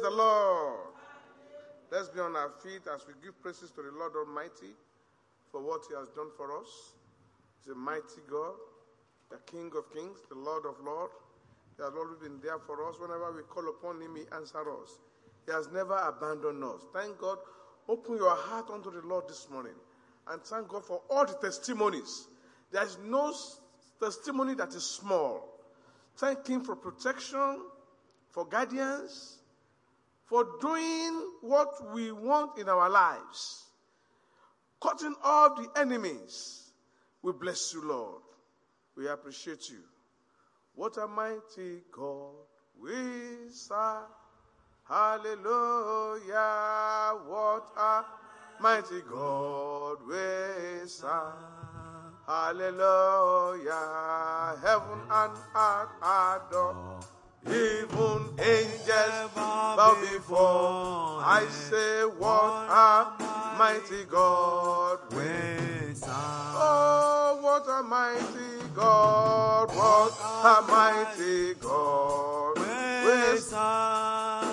the Lord. Let's be on our feet as we give praises to the Lord Almighty for what he has done for us. He's a mighty God, the King of kings, the Lord of lords. He has always been there for us. Whenever we call upon him, he answers us. He has never abandoned us. Thank God. Open your heart unto the Lord this morning. And thank God for all the testimonies. There is no testimony that is small. Thank him for protection, for guidance, for doing what we want in our lives. Cutting off the enemies. We bless you, Lord. We appreciate you. What a mighty God we serve. Hallelujah. What a mighty God we serve. Hallelujah. Heaven and earth adore. Even angels bow before. I say, what a mighty God we serve. Oh, what a mighty God. What a mighty God we serve.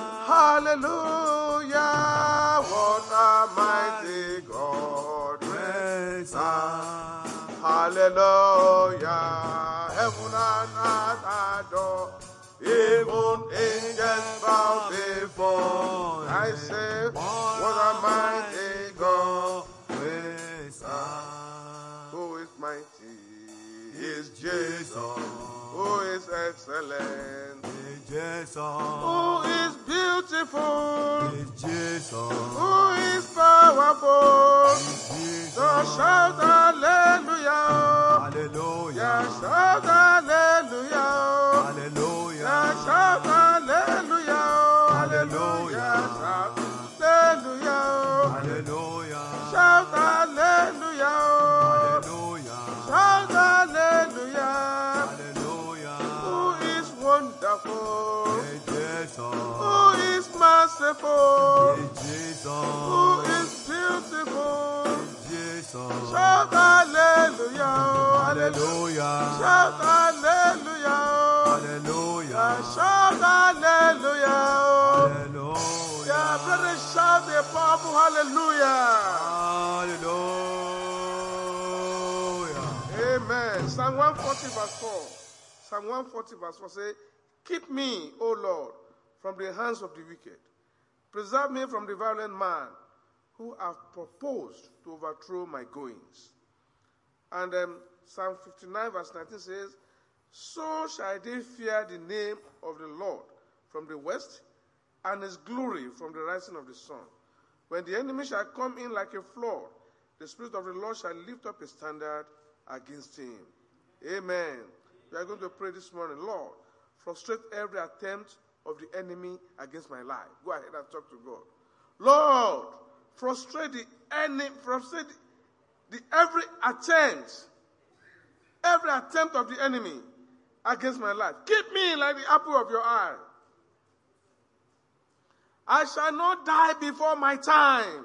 Hallelujah. What a mighty God we serve. Hallelujah. Heaven and earth adore. Even angels bow before. I say, what a mighty God we serve. Who is mighty? Is Jesus. Who is excellent? Is Jesus. Who is beautiful? Is Jesus. Who is powerful? Is Jesus. So shout hallelujah. Hallelujah. Shout hallelujah. Hallelujah. Shout hallelujah. Hallelujah. Shout hallelujah. Hallelujah. Shout hallelujah. Hallelujah. Shout hallelujah. Hallelujah. Who is wonderful? Jesus. Who is merciful? Jesus. Who is beautiful? Jesus. Shout hallelujah. Hallelujah. Shout hallelujah. Hallelujah. Shout hallelujah. Hallelujah. Yeah, brother, shout a powerful hallelujah. Hallelujah. Amen. Psalm 140 verse 4. Psalm 140 verse 4 says, keep me, O Lord, from the hands of the wicked. Preserve me from the violent man who have proposed to overthrow my goings. And Psalm 59 verse 19 says, so shall they fear the name of the Lord from the west, and his glory from the rising of the sun. When the enemy shall come in like a flood, the Spirit of the Lord shall lift up a standard against him. Amen. We are going to pray this morning. Lord, frustrate every attempt of the enemy against my life. Go ahead and talk to God. Lord, frustrate the enemy, frustrate every attempt of the enemy against my life. Keep me like the apple of your eye. I shall not die before my time.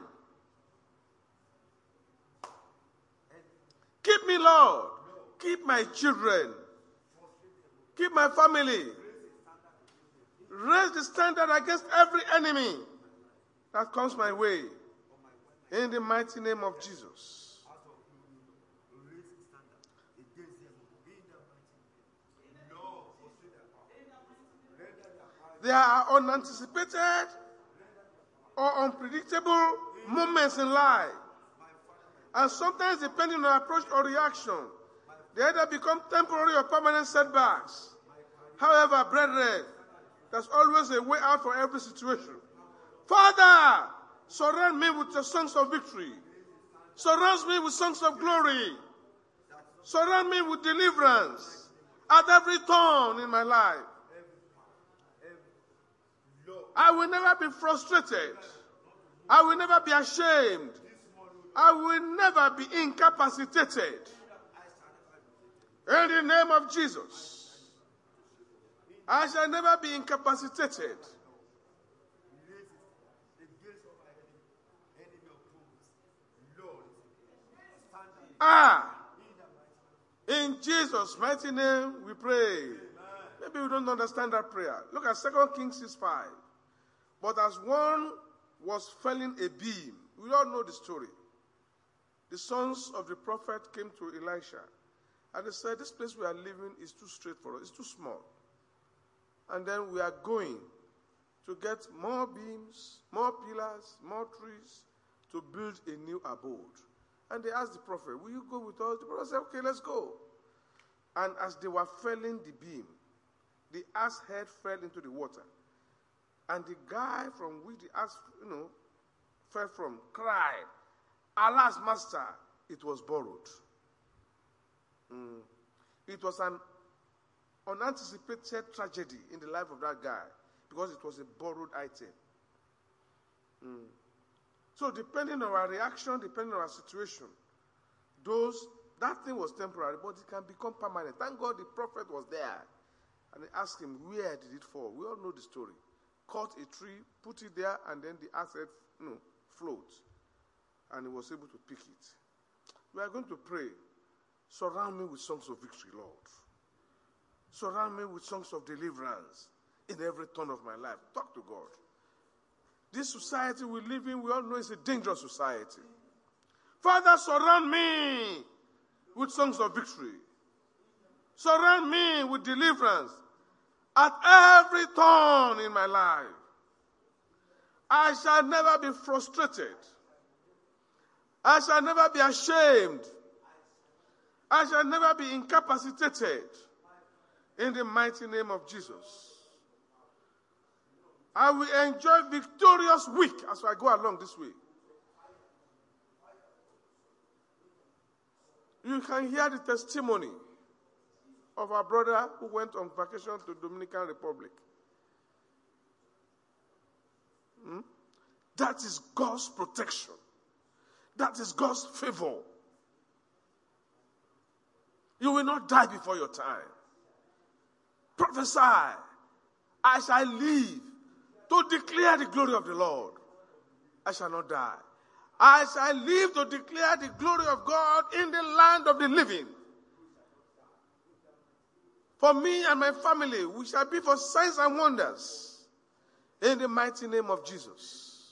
Keep me, Lord. Keep my children. Keep my family. Raise the standard against every enemy that comes my way. In the mighty name of Jesus. There are unanticipated or unpredictable moments in life. And sometimes, depending on approach or reaction, they either become temporary or permanent setbacks. However, brethren, there's always a way out for every situation. Father, surround me with your songs of victory. Surround me with songs of glory. Surround me with deliverance at every turn in my life. I will never be frustrated. I will never be ashamed. I will never be incapacitated. In the name of Jesus, I shall never be incapacitated. In Jesus' mighty name we pray. Maybe we don't understand that prayer. Look at 2 Kings 6:5. But as one was felling a beam, we all know the story. The sons of the prophet came to Elisha, and they said, this place we are living is too straight for us. It's too small. And then we are going to get more beams, more pillars, more trees to build a new abode. And they asked the prophet, will you go with us? The prophet said, okay, let's go. And as they were felling the beam, the ass head fell into the water. And the guy from which the ass, fell from cried, alas, master, it was borrowed. It was an unanticipated tragedy in the life of that guy because it was a borrowed item. So depending on our reaction, depending on our situation, that thing was temporary, but it can become permanent. Thank God the prophet was there. And they asked him, where did it fall? We all know the story. Cut a tree, put it there, and then the asset, float. And he was able to pick it. We are going to pray. Surround me with songs of victory, Lord. Surround me with songs of deliverance in every turn of my life. Talk to God. This society we live in, we all know it's a dangerous society. Father, surround me with songs of victory. Surround me with deliverance at every turn in my life. I shall never be frustrated. I shall never be ashamed. I shall never be incapacitated. In the mighty name of Jesus. I will enjoy victorious week as I go along this way. You can hear the testimony of our brother who went on vacation to Dominican Republic. That is God's protection. That is God's favor. You will not die before your time. Prophesy. I shall live to declare the glory of the Lord. I shall not die. I shall live to declare the glory of God in the land of the living. For me and my family, we shall be for signs and wonders in the mighty name of Jesus.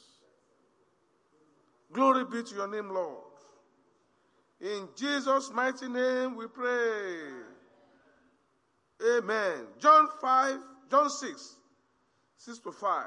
Glory be to your name, Lord. In Jesus' mighty name we pray. Amen. John 6, 6-5.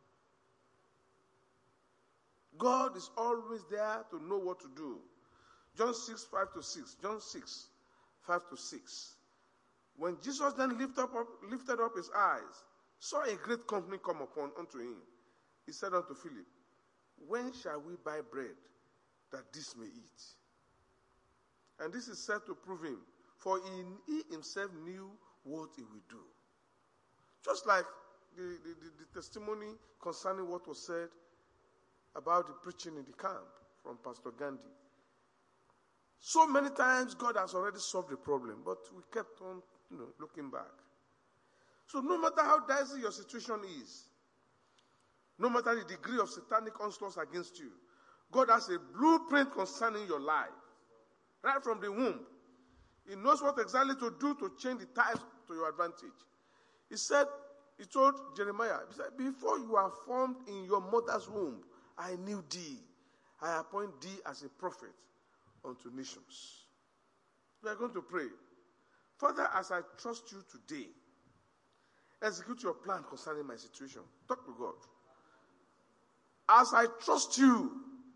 God is always there to know what to do. John 6, 5-6. John 6, 5-6. When Jesus then lifted up his eyes, saw a great company come unto him, he said unto Philip, when shall we buy bread that this may eat? And this is said to prove him, for he himself knew what he would do. Just like the testimony concerning what was said about the preaching in the camp from Pastor Gandhi. So many times God has already solved the problem, but we kept on looking back. So no matter how dicey your situation is, no matter the degree of satanic onslaughts against you, God has a blueprint concerning your life. Right from the womb. He knows what exactly to do to change the tides to your advantage. He told Jeremiah, he said, before you are formed in your mother's womb, I knew thee. I appoint thee as a prophet unto nations. We are going to pray. Father, as I trust you today, execute your plan concerning my situation. Talk to God. As I trust you,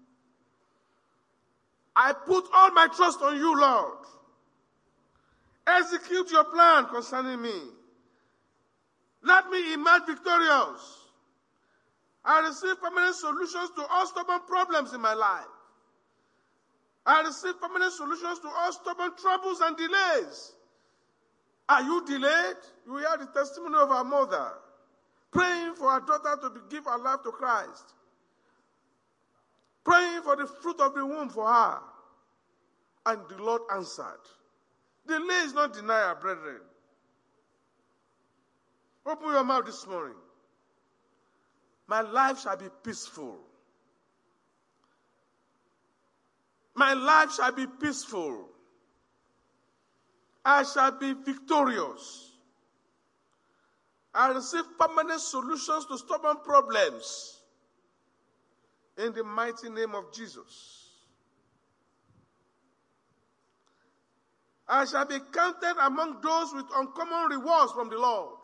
I put all my trust on you, Lord. Execute your plan concerning me. Let me emerge victorious. I receive permanent solutions to all stubborn problems in my life. I receive permanent solutions to all stubborn troubles and delays. Are you delayed? You hear the testimony of our mother praying for her daughter to give her life to Christ. Praying for the fruit of the womb for her. And the Lord answered. Delay is not denial, brethren. Open your mouth this morning. My life shall be peaceful. My life shall be peaceful. I shall be victorious. I receive permanent solutions to stubborn problems. In the mighty name of Jesus. I shall be counted among those with uncommon rewards from the Lord.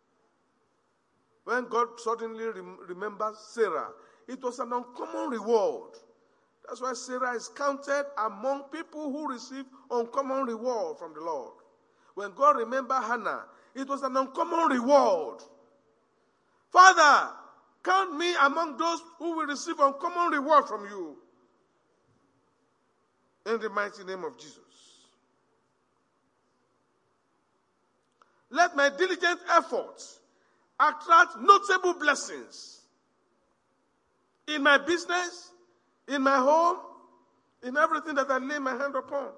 When God suddenly remembers Sarah, it was an uncommon reward. That's why Sarah is counted among people who receive uncommon reward from the Lord. When God remembered Hannah, it was an uncommon reward. Father, count me among those who will receive uncommon reward from you. In the mighty name of Jesus. Let my diligent efforts attract notable blessings in my business, in my home, in everything that I lay my hand upon.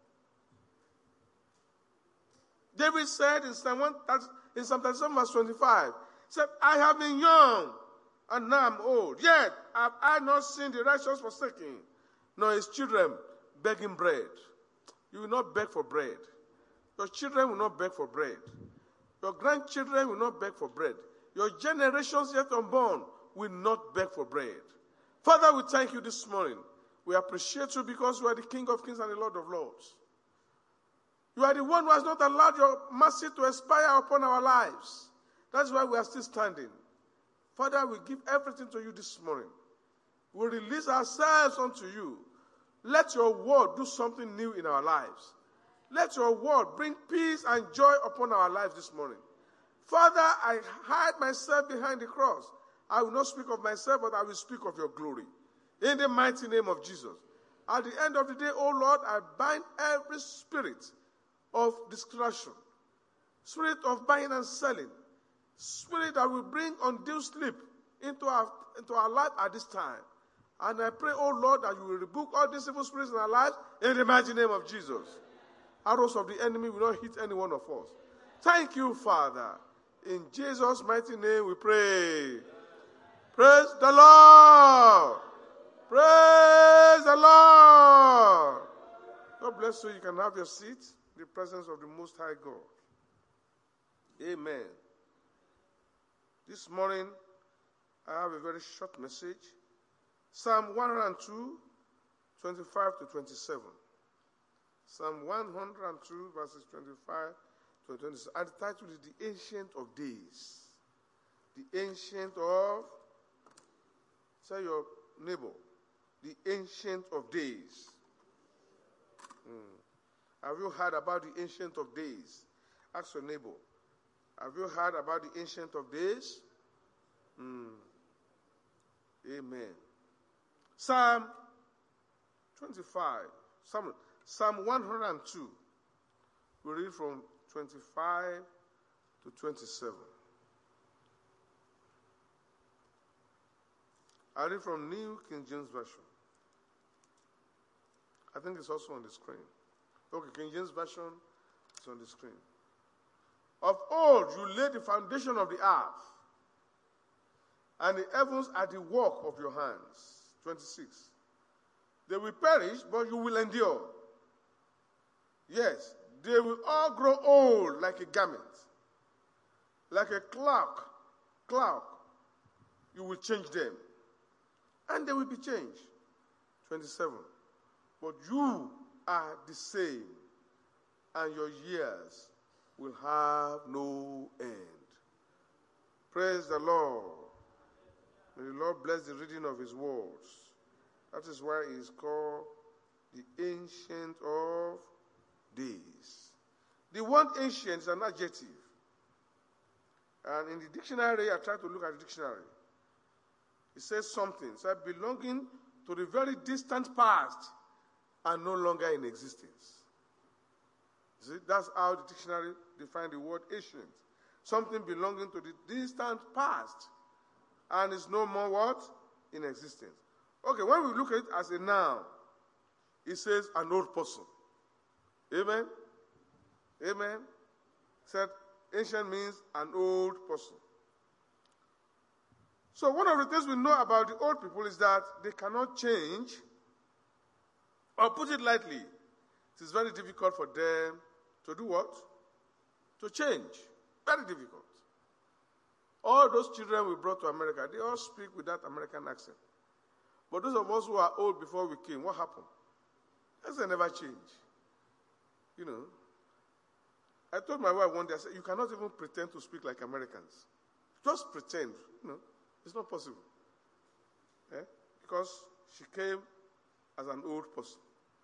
David said in Psalm 37 verse 25, said, I have been young and now I'm old, yet have I not seen the righteous forsaken, nor his children begging bread. You will not beg for bread. Your children will not beg for bread. Your grandchildren will not beg for bread. Your generations yet unborn will not beg for bread. Father, we thank you this morning. We appreciate you because you are the King of Kings and the Lord of Lords. You are the one who has not allowed your mercy to expire upon our lives. That's why we are still standing. Father, we give everything to you this morning. We release ourselves unto you. Let your word do something new in our lives. Let your word bring peace and joy upon our lives this morning. Father, I hide myself behind the cross. I will not speak of myself, but I will speak of your glory. In the mighty name of Jesus. At the end of the day, O Lord, I bind every spirit of distraction, spirit of buying and selling, spirit that will bring undue sleep into our life at this time. And I pray, O Lord, that you will rebuke all these evil spirits in our lives in the mighty name of Jesus. Arrows of the enemy will not hit any one of us. Thank you, Father. In Jesus' mighty name we pray. Praise the Lord. Praise the Lord. God bless you. You can have your seat in the presence of the Most High God. Amen. This morning, I have a very short message. Psalm 102, 25 to 27. Psalm 102, verses 25 to 27. And the title is The Ancient of Days. The Ancient of, say your neighbor, the Ancient of Days. Have you heard about the Ancient of Days? Ask your neighbor. Have you heard about the Ancient of Days? Amen. Psalm 25. Psalm 102. We read from 25 to 27. I read from New King James Version. I think it's also on the screen. Okay, King James Version is on the screen. Of old you laid the foundation of the earth, and the heavens are the work of your hands. 26. They will perish, but you will endure. Yes, they will all grow old like a garment. Like a cloak, you will change them. And they will be changed. 27. But you are the same, and your years will have no end. Praise the Lord. May the Lord bless the reading of his words. That is why he is called the Ancient of Days. The word ancient is an adjective. And in the dictionary, I tried to look at the dictionary. It says something. It says belonging to the very distant past and no longer in existence. See, that's how the dictionary defines the word ancient. Something belonging to the distant past and is no more what? In existence. Okay, when we look at it as a noun, it says an old person. Amen? Amen? Said ancient means an old person. So one of the things we know about the old people is that they cannot change, or put it lightly, it is very difficult for them to do what? To change. Very difficult. All those children we brought to America, they all speak with that American accent. But those of us who are old before we came, what happened? Accent never change. You know. I told my wife one day, I said, you cannot even pretend to speak like Americans. Just pretend. You know, it's not possible. Eh? Because she came as an old person.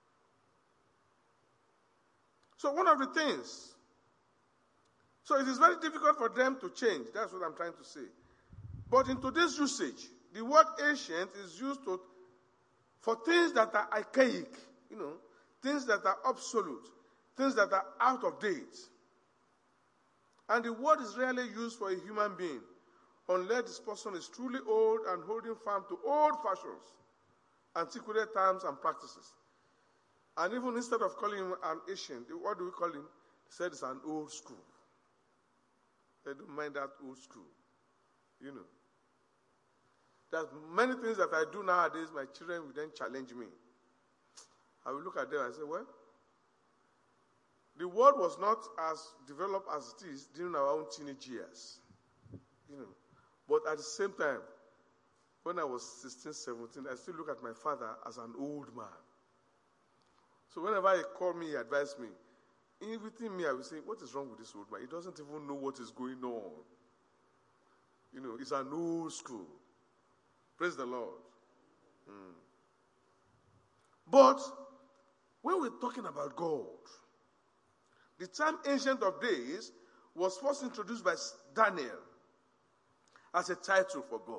So one of the things, so it is very difficult for them to change. That's what I'm trying to say. But in today's usage, the word ancient is used for things that are archaic, you know, things that are absolute, things that are out of date. And the word is rarely used for a human being unless this person is truly old and holding firm to old fashions, antiquated terms and practices. And even instead of calling him an ancient, what do we call him? He said it's an old school. They don't mind that old school. You know. There's many things that I do nowadays, my children will then challenge me. I will look at them and say, well, the world was not as developed as it is during our own teenage years. You know. But at the same time, when I was 16, 17, I still look at my father as an old man. So whenever he called me, he advised me. Within me, I will say, what is wrong with this old man? He doesn't even know what is going on. You know, it's an old school. Praise the Lord. But when we're talking about God, the term Ancient of Days was first introduced by Daniel as a title for God.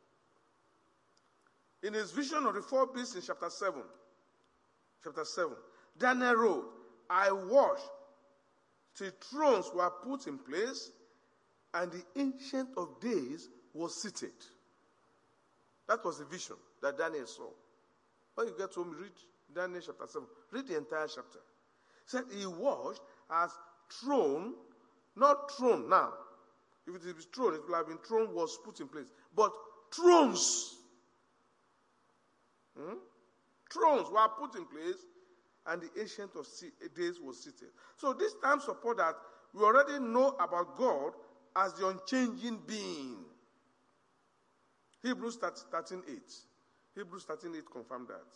In his vision of the four beasts in chapter 7, Daniel wrote, I watched till thrones were put in place and the Ancient of Days was seated. That was the vision that Daniel saw. When you get home, read Daniel chapter 7. Read the entire chapter. He said he watched as throne, not throne now. If it is throne, it will have been throne was put in place. But thrones. Thrones were put in place and the Ancient of Days was seated. So this time support that we already know about God as the unchanging being. Hebrews 13:8. Hebrews 13:8 confirmed that.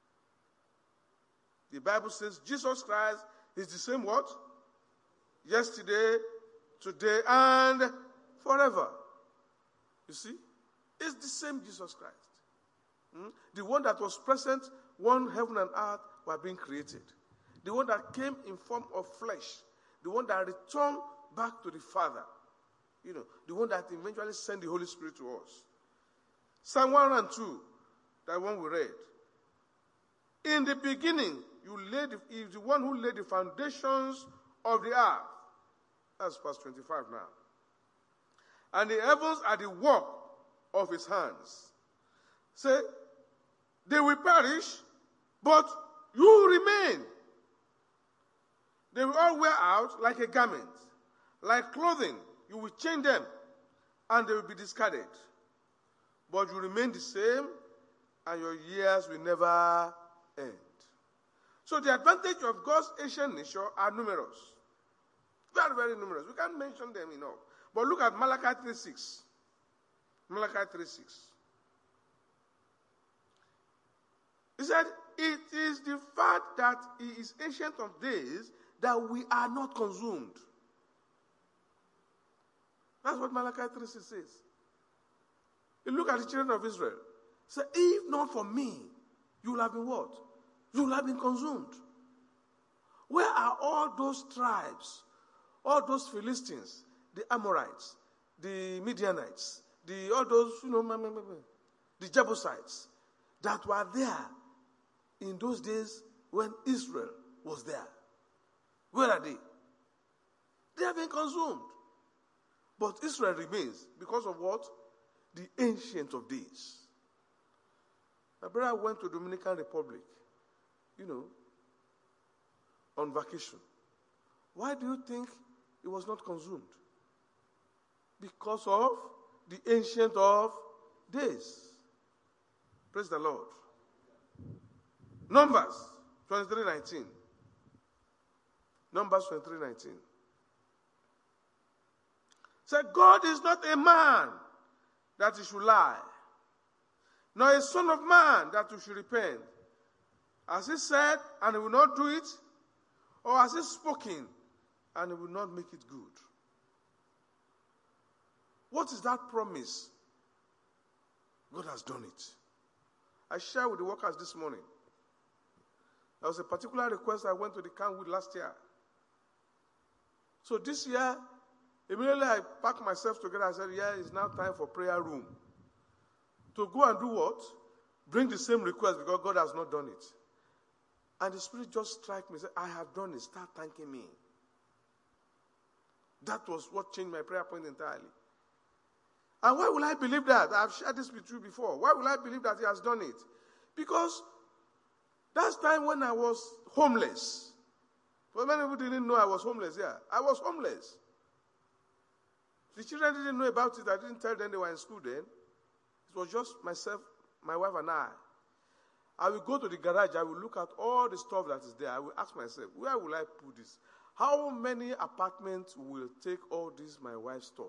The Bible says Jesus Christ is the same what? Yesterday, today, and forever. You see? It's the same Jesus Christ. The one that was present when heaven and earth were being created. The one that came in form of flesh. The one that returned back to the Father. You know, the one that eventually sent the Holy Spirit to us. Psalm 1 and 2, that one we read. In the beginning, he is the one who laid the foundations of the earth. That's verse 25 now. And the heavens are the work of his hands. Say, they will perish, but you remain. They will all wear out like a garment. Like clothing, you will change them, and they will be discarded. But you remain the same, and your years will never end. So the advantage of God's ancient nature are numerous. Very, very numerous. We can't mention them enough. But look at Malachi 3:6. Malachi 3:6. He said, it is the fact that he is ancient of days that we are not consumed. That's what Malachi 3:6 says. You look at the children of Israel. Say, if not for me, you will have been what? You will have been consumed. Where are all those tribes, all those Philistines, the Amorites, the Midianites, all those, the Jebusites that were there in those days when Israel was there? Where are they? They have been consumed. But Israel remains because of what? The Ancient of Days. My brother went to Dominican Republic, on vacation. Why do you think it was not consumed? Because of the Ancient of Days. Praise the Lord. Numbers 23:19. Numbers 23:19. Said, God is not a man that he should lie, nor a son of man that he should repent. Has he said, and he will not do it? Or has he spoken, and he will not make it good? What is that promise? God has done it. I shared with the workers this morning. There was a particular request I went to the camp with last year. So this year, immediately I packed myself together. I said, yeah, it's now time for prayer room. To go and do what? Bring the same request because God has not done it. And the Spirit just struck me and said, I have done it. Start thanking me. That was what changed my prayer point entirely. And why will I believe that? I've shared this with you before. Why will I believe that he has done it? Because that's time when I was homeless. But many people didn't know I was homeless. Yeah, I was homeless. The children didn't know about it. I didn't tell them they were in school then. It was just myself, my wife, and I. I will go to the garage. I will look at all the stuff that is there. I will ask myself, where will I put this? How many apartments will take all this, my wife's stuff?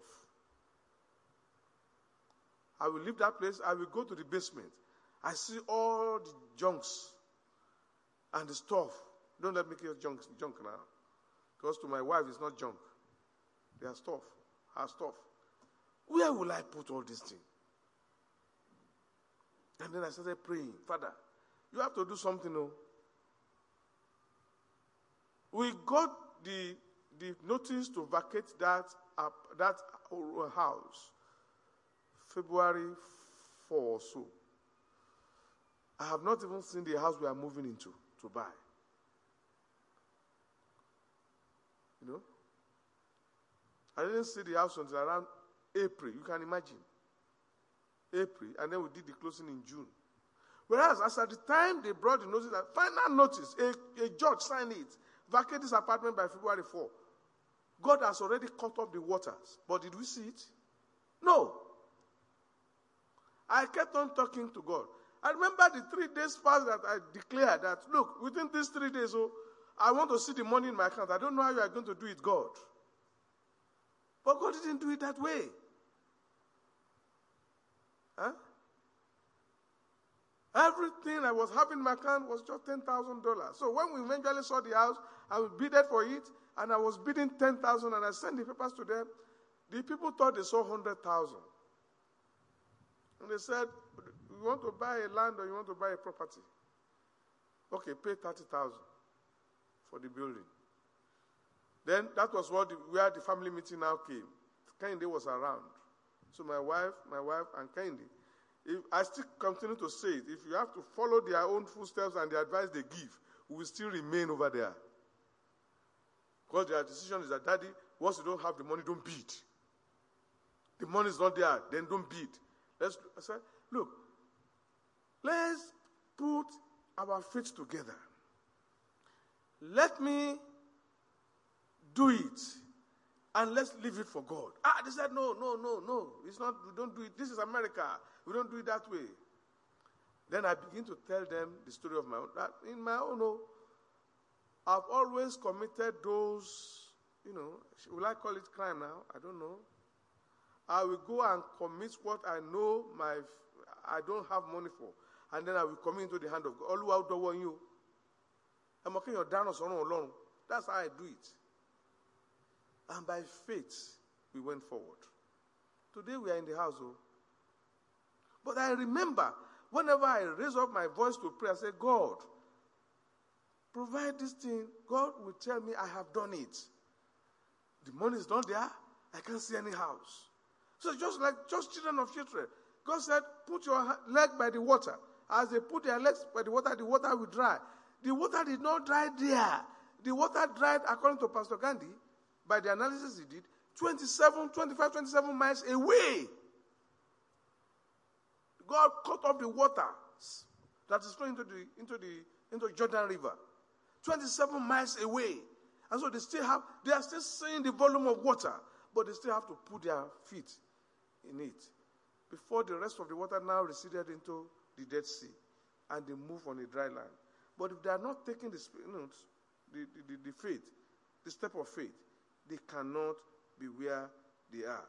I will leave that place. I will go to the basement. I see all the junks and the stuff. Don't let me get junk now. Because to my wife, it's not junk. They are stuff. Her stuff. Where will I put all this thing? And then I started praying, Father, you have to do something. Oh. We got the notice to vacate that house February 4 or so. I have not even seen the house we are moving into to buy. You know? I didn't see the house until around April. You can imagine. April. And then we did the closing in June. Whereas, as at the time they brought the notice, that final notice, a judge signed it, vacate this apartment by February 4. God has already cut off the waters. But did we see it? No. I kept on talking to God. I remember the 3 days fast that I declared that, look, within these 3 days, I want to see the money in my account. I don't know how you are going to do it, God. But God didn't do it that way. Huh? Everything I was having in my account was just $10,000. So when we eventually saw the house, I bidded for it, and I was bidding $10,000, and I sent the papers to them. The people thought they saw $100,000. And they said, you want to buy a land or you want to buy a property? Okay, pay $30,000 for the building. Then that was where the family meeting now came. Kehinde was around. So my wife, and Kehinde. I still continue to say it. If you have to follow their own footsteps and the advice they give, we will still remain over there. Because their decision is that, Daddy, once you don't have the money, don't bid. The money is not there, then don't bid. I said, look, let's put our faith together. Let me do it, and let's leave it for God. They said, no. It's not, we don't do it. This is America. We don't do it that way. Then I begin to tell them the story of my own. That in my own, I've always committed those, will I call it crime now? I don't know. I will go and commit what I know I don't have money for. And then I will commit into the hand of God. Oluwa do want you. I'm okay, you're down on. That's how I do it. And by faith, we went forward. Today we are in the house. But I remember, whenever I raise up my voice to pray, I say, God, provide this thing. God will tell me I have done it. The money is not there. I can't see any house. So just children of Israel. God said, put your leg by the water. As they put their legs by the water will dry. The water did not dry there. The water dried, according to Pastor Gandhi, by the analysis he did, 27 miles away. God cut off the water that is flowing into Jordan River. 27 miles away. And so they are still seeing the volume of water, but they still have to put their feet in it before the rest of the water now receded into the Dead Sea and they move on a dry land. But if they are not taking the faith, the step of faith, they cannot be where they are.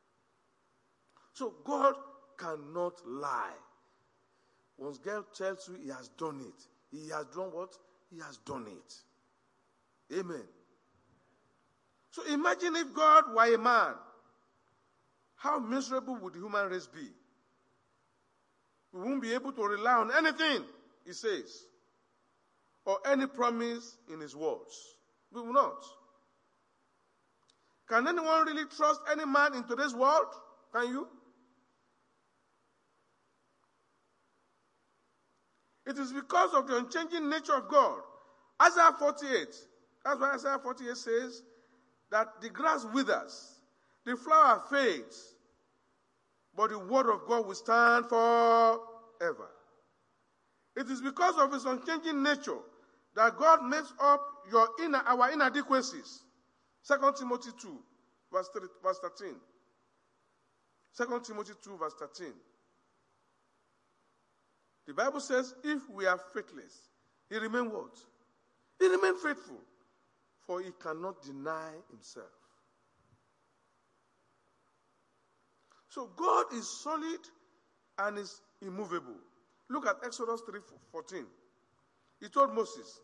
So God cannot lie. Once God tells you he has done it, he has done what? He has done it. Amen. So imagine if God were a man. How miserable would the human race be? We won't be able to rely on anything he says or any promise in his words. We will not. Can anyone really trust any man in today's world? Can you? It is because of the unchanging nature of God. Isaiah 48, that's why Isaiah 48 says that the grass withers, the flower fades, but the word of God will stand forever. It is because of his unchanging nature that God makes up our inadequacies. 2 Timothy 2, verse 13. 2 Timothy 2, verse 13. The Bible says, if we are faithless, he remains what? He remains faithful, for he cannot deny himself. So God is solid and is immovable. Look at Exodus 3:14. He told Moses,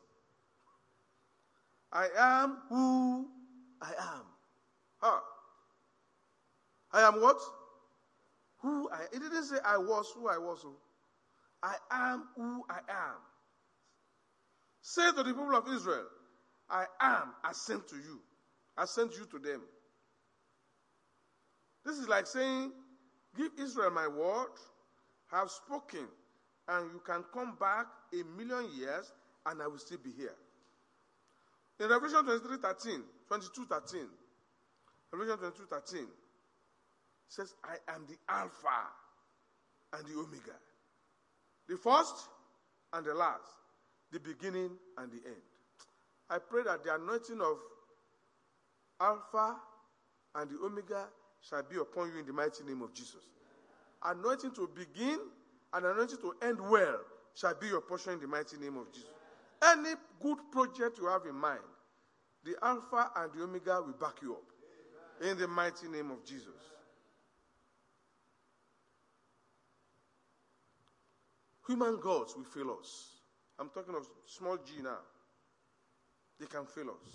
I am who I am. I am what? Who I am. He didn't say I was who I was. I am who I am. Say to the people of Israel, I am, I sent to you. I sent you to them. This is like saying, give Israel my word, I have spoken, and you can come back 1,000,000 years, and I will still be here. In Revelation 22:13, Revelation 22:13 says, I am the Alpha and the Omega, the first and the last, the beginning and the end. I pray that the anointing of Alpha and the Omega shall be upon you in the mighty name of Jesus. Anointing to begin and anointing to end well shall be your portion in the mighty name of Jesus. Any good project you have in mind, the Alpha and the Omega will back you up in the mighty name of Jesus. Human gods will fail us. I'm talking of small g now. They can fail us.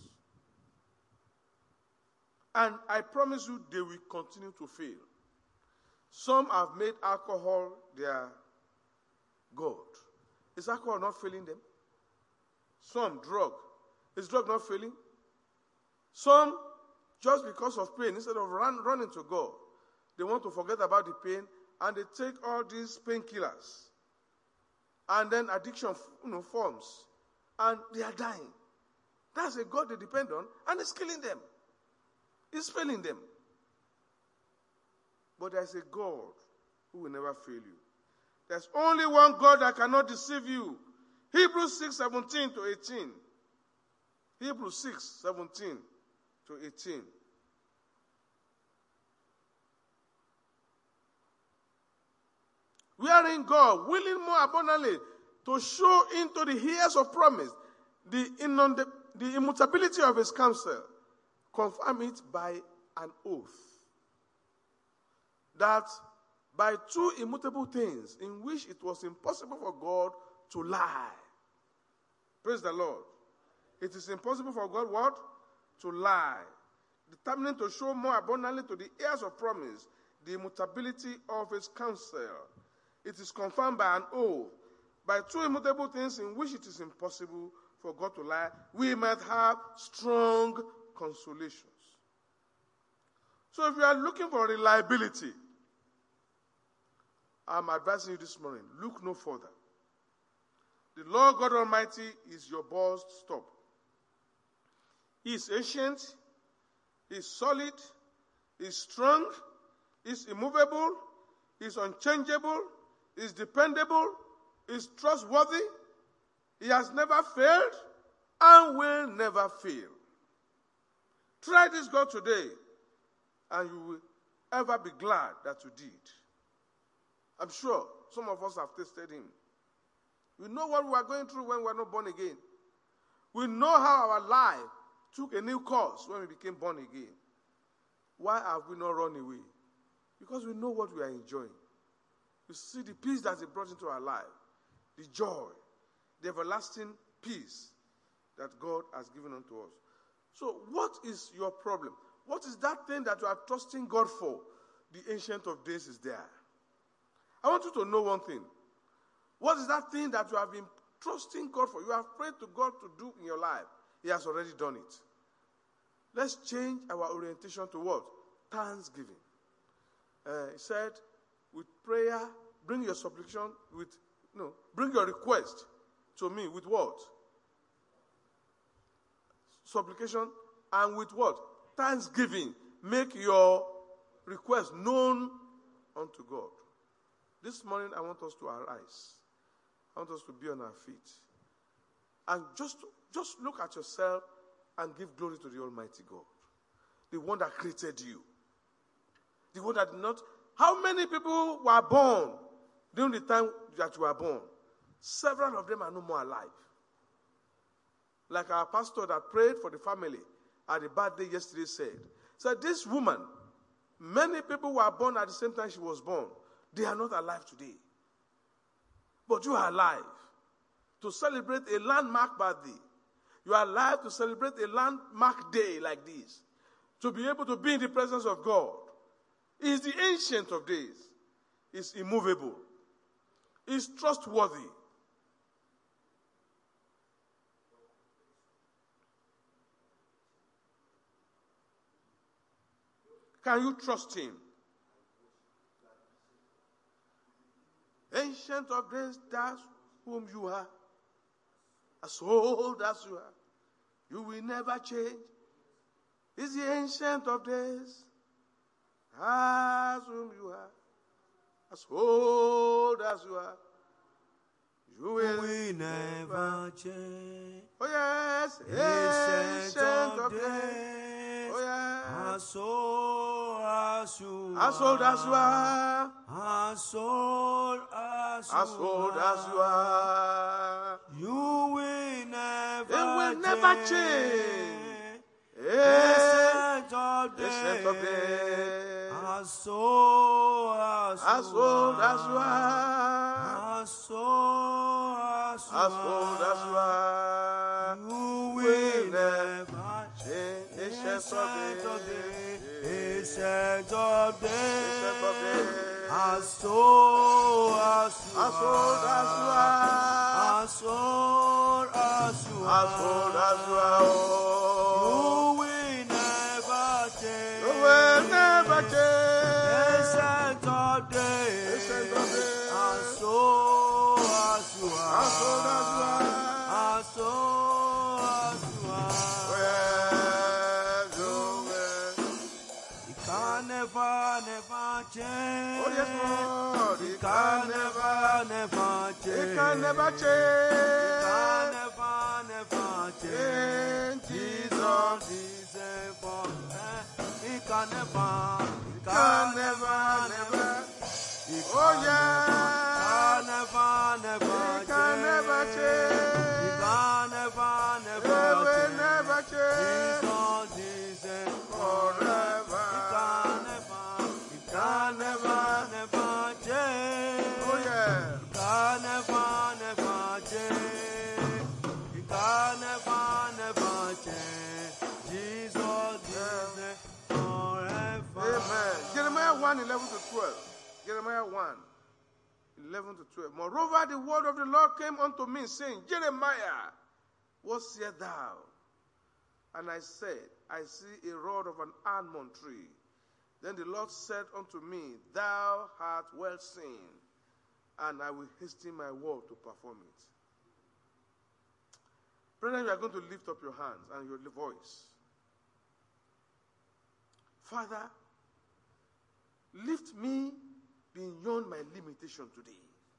And I promise you, they will continue to fail. Some have made alcohol their god. Is alcohol not failing them? Some, drug. Is drug not failing? Some, just because of pain, instead of running to God, they want to forget about the pain, and they take all these painkillers. And then addiction forms. And they are dying. That's a God they depend on, and it's killing them. It's failing them. But there's a God who will never fail you. There's only one God that cannot deceive you. Hebrews 6:17-18. Hebrews 6:17-18. Wherein God, willing more abundantly to show into the heirs of promise the immutability of his counsel, confirm it by an oath, that by two immutable things in which it was impossible for God to lie. Praise the Lord. It is impossible for God what? To lie. Determining to show more abundantly to the heirs of promise the immutability of his counsel. It is confirmed by an oath. By two immutable things in which it is impossible for God to lie, we might have strong consolations. So if you are looking for reliability, I'm advising you this morning, look no further. The Lord God Almighty is your bus stop. He is ancient, he is solid, he is strong, he is immovable, he is unchangeable, he is dependable, he is trustworthy, he has never failed and will never fail. Try this God today, and you will ever be glad that you did. I'm sure some of us have tasted him. We know what we are going through when we are not born again. We know how our life took a new course when we became born again. Why have we not run away? Because we know what we are enjoying. We see the peace that it brought into our life, the joy, the everlasting peace that God has given unto us. So what is your problem? What is that thing that you are trusting God for? The Ancient of Days is there. I want you to know one thing. What is that thing that you have been trusting God for? You have prayed to God to do in your life. He has already done it. Let's change our orientation to what? Thanksgiving. He said, with prayer, bring your supplication bring your request to me with what? Supplication, and with what? Thanksgiving. Make your request known unto God. This morning, I want us to arise. I want us to be on our feet. And just look at yourself and give glory to the Almighty God. The one that created you. The one that did not. How many people were born during the time that you were born? Several of them are no more alive. Like our pastor that prayed for the family at the birthday yesterday said, this woman, many people were born at the same time she was born. They are not alive today. But you are alive to celebrate a landmark birthday. You are alive to celebrate a landmark day like this. To be able to be in the presence of God. He is the Ancient of Days. He is immovable. He is trustworthy. Can you trust him? Ancient of Days, that's whom you are. As old as you are. You will never change. He's the Ancient of Days, as whom you are. As old as you are. You will never change. Oh yes, Ancient of Days. Oh yes. As old as you are. As old as you are. As old as you are. You will never change. Ancient of Days. As old as you are. As old as you are. You will never change. Ancient of Days. Ancient of Days. As old as you are. As old as you are. As old as you are. You will never change. You will never change. Ancient of Days. As old as you are. As old as you are. As old as you are. Well, you will. It can never change. Oh yes, Lord. It can never change. It can never change. It can never change. Jesus is a born. It can never. Oh yeah. It can never change. It can never change. Jesus is a forever. It can never change. Oh yeah. It can never change. It can never change. Jesus is a forever. Amen. Jeremiah 1:11-12. Jeremiah 1:11-12. Moreover, the word of the Lord came unto me, saying, Jeremiah, what sayest thou? And I said, I see a rod of an almond tree. Then the Lord said unto me, Thou art well seen, and I will hasten my word to perform it. Brethren, you are going to lift up your hands and your voice. Father, lift me beyond my limitation today.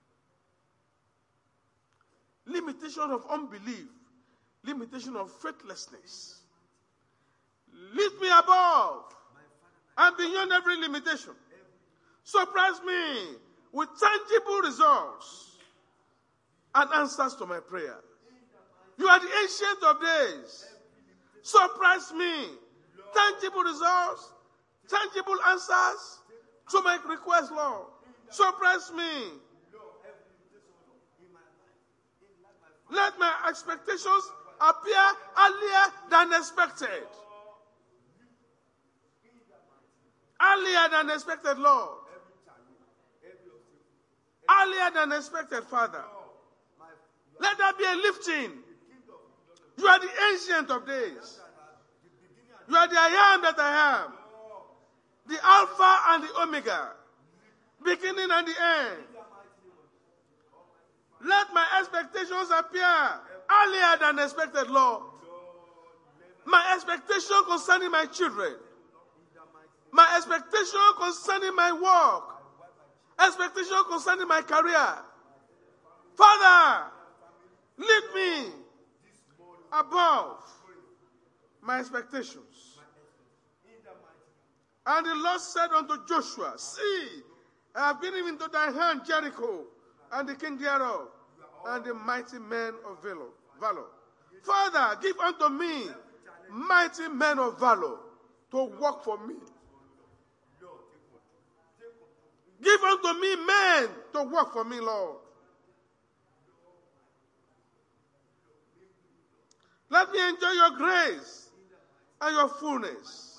Limitation of unbelief. Limitation of faithlessness. Lift me above and beyond every limitation. Surprise me with tangible results and answers to my prayer. You are the Ancient of Days. Surprise me. Tangible results tangible answers to my request, Lord. Surprise me. Let my expectations appear earlier than expected. Earlier than expected, Lord. Earlier than expected, Father. Let there be a lifting. You are the ancient of days. You are the I am that I am. The Alpha and the Omega. Beginning and the end. Let my expectations appear earlier than expected, Lord. My expectation concerning my children. My expectation concerning my work. Expectation concerning my career. Father, lead me above my expectations. And the Lord said unto Joshua, see, I have given into thy hand Jericho, and the king thereof, and the mighty men of valor. Father, give unto me mighty men of valor to work for me. Give unto me men to work for me, Lord. Let me enjoy your grace and your fullness.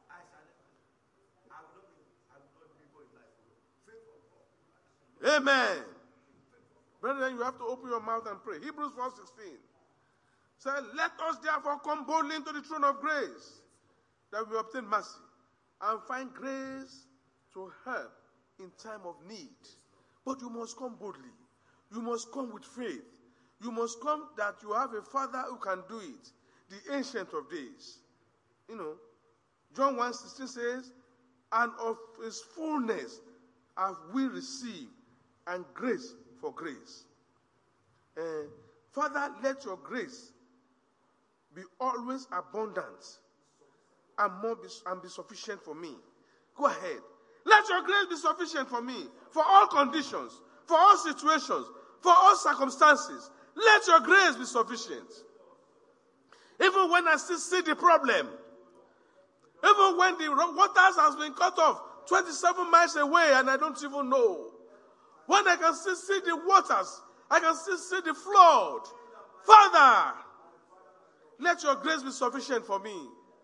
Amen. Brethren, you have to open your mouth and pray. Hebrews 4:16 says, let us therefore come boldly into the throne of grace, that we obtain mercy and find grace to help in time of need. But you must come boldly. You must come with faith. You must come that you have a Father who can do it, the Ancient of Days. You know, John 1:16 says, and of his fullness have we received, and grace for grace. Father, let your grace be always abundant and be sufficient for me. Go ahead. Let your grace be sufficient for me, for all conditions, for all situations, for all circumstances. Let your grace be sufficient. Even when I still see the problem, even when the waters has been cut off 27 miles away and I don't even know, when I can still see the waters, I can still see the flood. Father, let your grace be sufficient for me.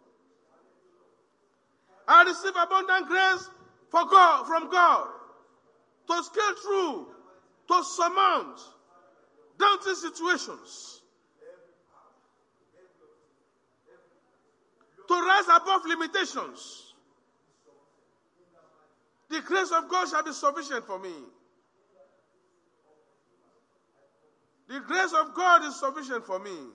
I receive abundant grace from God to scale through, to surmount daunting situations, to rise above limitations. The grace of God shall be sufficient for me. The grace of God is sufficient for me.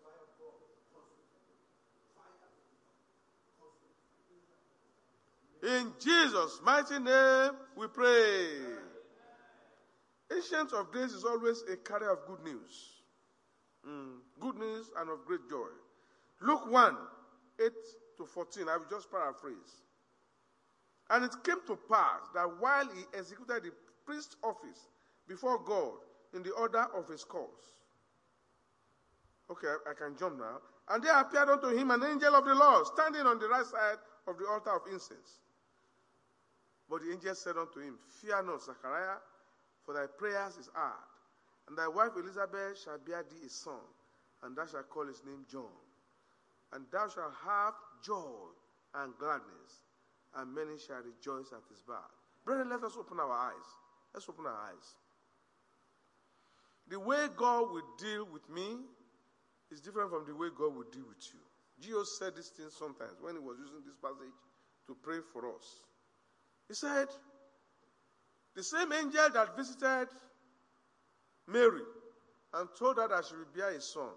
In Jesus' mighty name we pray. Ancient of Days is always a carrier of good news. Good news and of great joy. Luke 1:8-14, I will just paraphrase. And it came to pass that while he executed the priest's office before God in the order of his course. Okay, I can jump now. And there appeared unto him an angel of the Lord, standing on the right side of the altar of incense. But the angel said unto him, fear not, Zechariah, for thy prayers is heard, and thy wife Elizabeth shall bear thee a son, and thou shalt call his name John. And thou shalt have joy and gladness, and many shall rejoice at his birth. Brethren, let us open our eyes. Let's open our eyes. The way God will deal with me is different from the way God will deal with you. Jesus said this thing sometimes when he was using this passage to pray for us. He said, the same angel that visited Mary and told her that she would bear a son,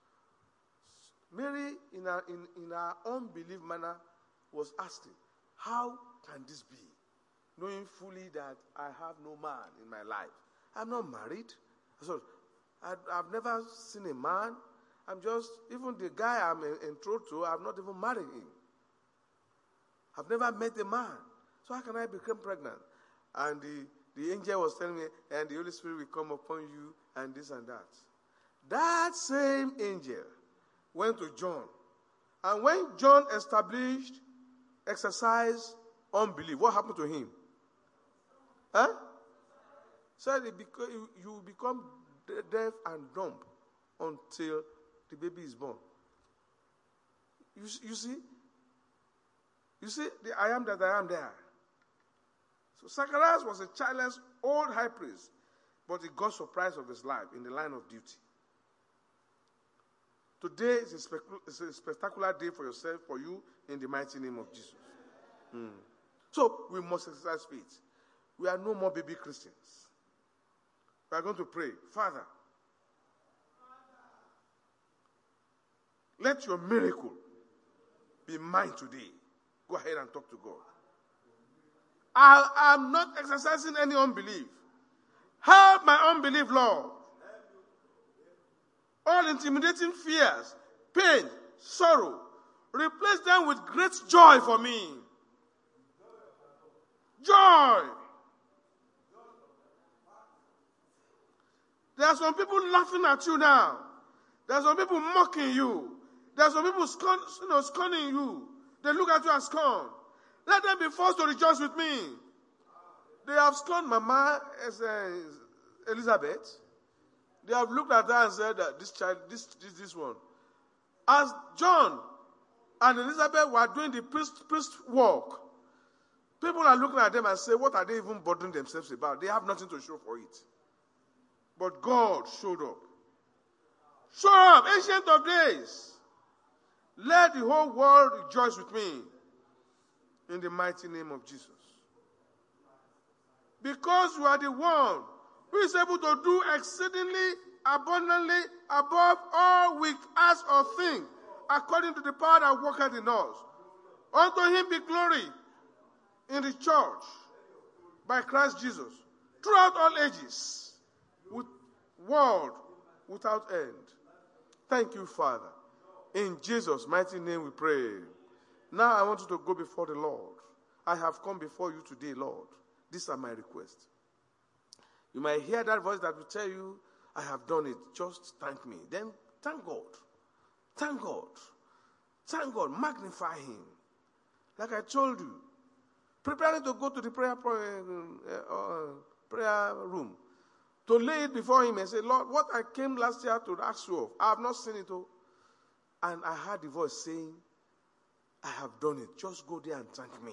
Mary, in her unbelief manner, was asking, how can this be? Knowing fully that I have no man in my life. I'm not married. So I've never seen a man. I'm just, even the guy I'm enthroned to, I've not even married him. I've never met a man. So how can I become pregnant? And the angel was telling me, and the Holy Spirit will come upon you, and this and that. That same angel went to John. And when John established exercised unbelief, what happened to him? Huh? Said you become deaf and dumb until the baby is born. You see? You see, the I am that I am there. So Zacharias was a childless old high priest, but he got surprise of his life in the line of duty. Today is a spectacular day for yourself, for you, in the mighty name of Jesus. So we must exercise faith. We are no more baby Christians. We are going to pray. Father, let your miracle be mine today. Go ahead and talk to God. I am not exercising any unbelief. Help my unbelief, Lord. All intimidating fears, pain, sorrow, replace them with great joy for me. Joy. There are some people laughing at you now. There are some people mocking you. There are some people scorning you. They look at you as scorn. Let them be forced to rejoice with me. They have scorned Mama as Elizabeth. They have looked at her and said that this child, this one. As John and Elizabeth were doing the priest work, people are looking at them and say, what are they even bothering themselves about? They have nothing to show for it. But God showed up. Show up, Ancient of Days. Let the whole world rejoice with me in the mighty name of Jesus. Because you are the one who is able to do exceedingly abundantly above all we ask or think, according to the power that worketh in us. Unto him be glory in the church by Christ Jesus throughout all ages, with world without end. Thank you, Father. In Jesus' mighty name we pray. Now I want you to go before the Lord. I have come before you today, Lord. These are my requests. You might hear that voice that will tell you, I have done it. Just thank me. Then thank God. Thank God. Thank God. Magnify him. Like I told you, preparing to go to the prayer room, to lay it before him and say, Lord, what I came last year to ask you of, I have not seen it all. And I heard the voice saying, I have done it. Just go there and thank me.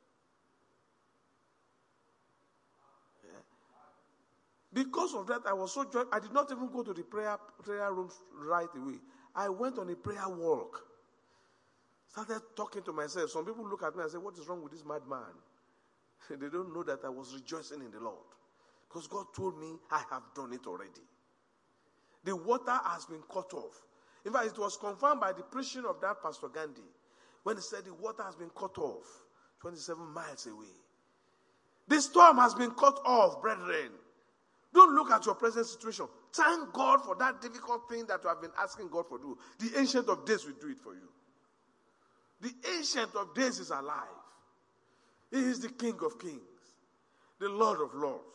Yeah. Because of that, I was so joyful. I did not even go to the prayer room right away. I went on a prayer walk. Started talking to myself. Some people look at me and say, what is wrong with this madman? They don't know that I was rejoicing in the Lord. Because God told me, I have done it already. The water has been cut off. In fact, it was confirmed by the preaching of that Pastor Gandhi when he said the water has been cut off 27 miles away. The storm has been cut off, brethren. Don't look at your present situation. Thank God for that difficult thing that you have been asking God for to do. The Ancient of Days will do it for you. The Ancient of Days is alive. He is the King of Kings, the Lord of Lords,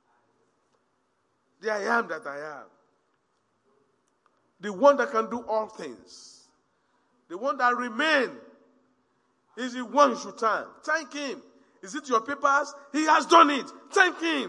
the I am that I am, the one that can do all things, the one that remains. Is the one you should thank. Thank him. Is it your papers? He has done it. Thank him.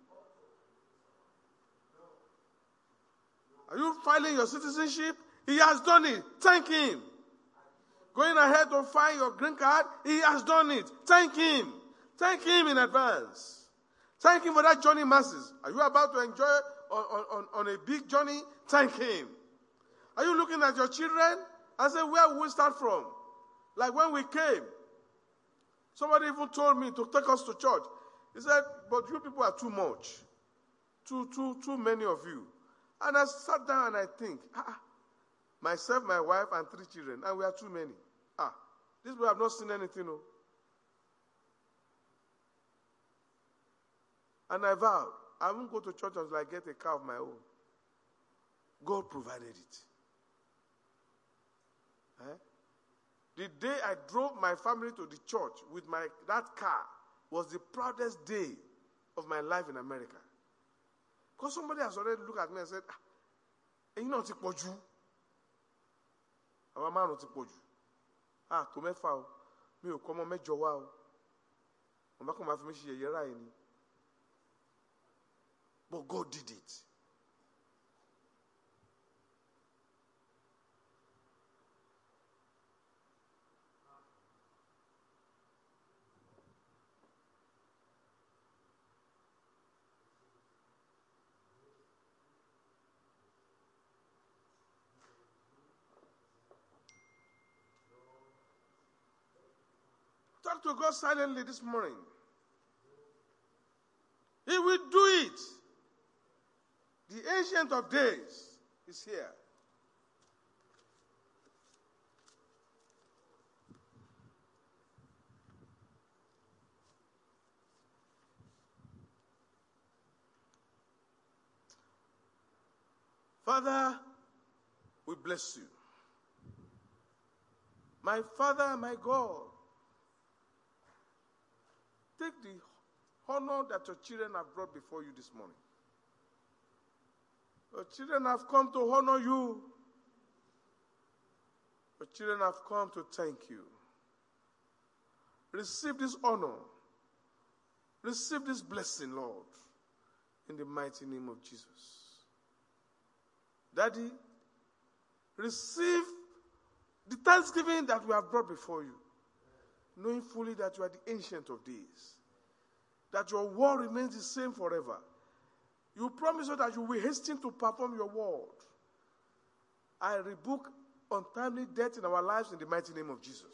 Are you filing your citizenship? He has done it. Thank him. Going ahead to file your green card? He has done it. Thank him. Thank him in advance. Thank him for that journey masses. Are you about to enjoy on a big journey? Thank him. Are you looking at your children and say, where will we start from? Like when we came, somebody even told me to take us to church. He said, but you people are too much. Too many of you. And I sat down and I think, myself, my wife, and 3 children, and we are too many. These people have not seen anything. No. And I vowed, I won't go to church until I get a car of my own. God provided it. The day I drove my family to the church with that car was the proudest day of my life in America. Because somebody has already looked at me and said, you know, it's poju. Our man not poju. To me foul. Mi ò kọ́ ọmọ mẹ́jọ wá o. Wọ́n bá kàn máa fi mí ṣe yẹ̀yẹ́ ráì ni. But God did it. Talk to God silently this morning. He will do it. The Ancient of Days is here. Father, we bless you. My Father, my God, take the honor that your children have brought before you this morning. Your children have come to honor you. Your children have come to thank you. Receive this honor. Receive this blessing, Lord, in the mighty name of Jesus. Daddy, receive the thanksgiving that we have brought before you, knowing fully that you are the Ancient of Days, that your word remains the same forever. You promise us that you will hasten to perform your word. I rebuke untimely death in our lives in the mighty name of Jesus.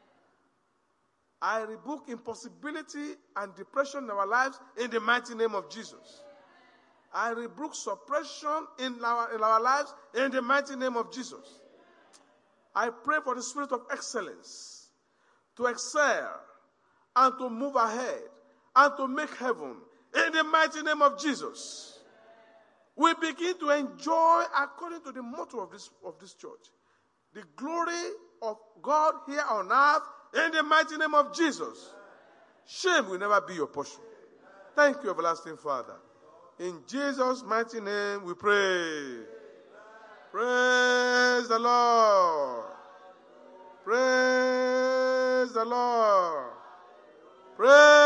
I rebuke impossibility and depression in our lives in the mighty name of Jesus. I rebuke suppression in our lives in the mighty name of Jesus. I pray for the spirit of excellence to excel and to move ahead and to make heaven in the mighty name of Jesus. We begin to enjoy, according to the motto of this church, the glory of God here on earth in the mighty name of Jesus. Shame will never be your portion. Thank you, everlasting Father. In Jesus' mighty name we pray. Praise the Lord. Praise the Lord.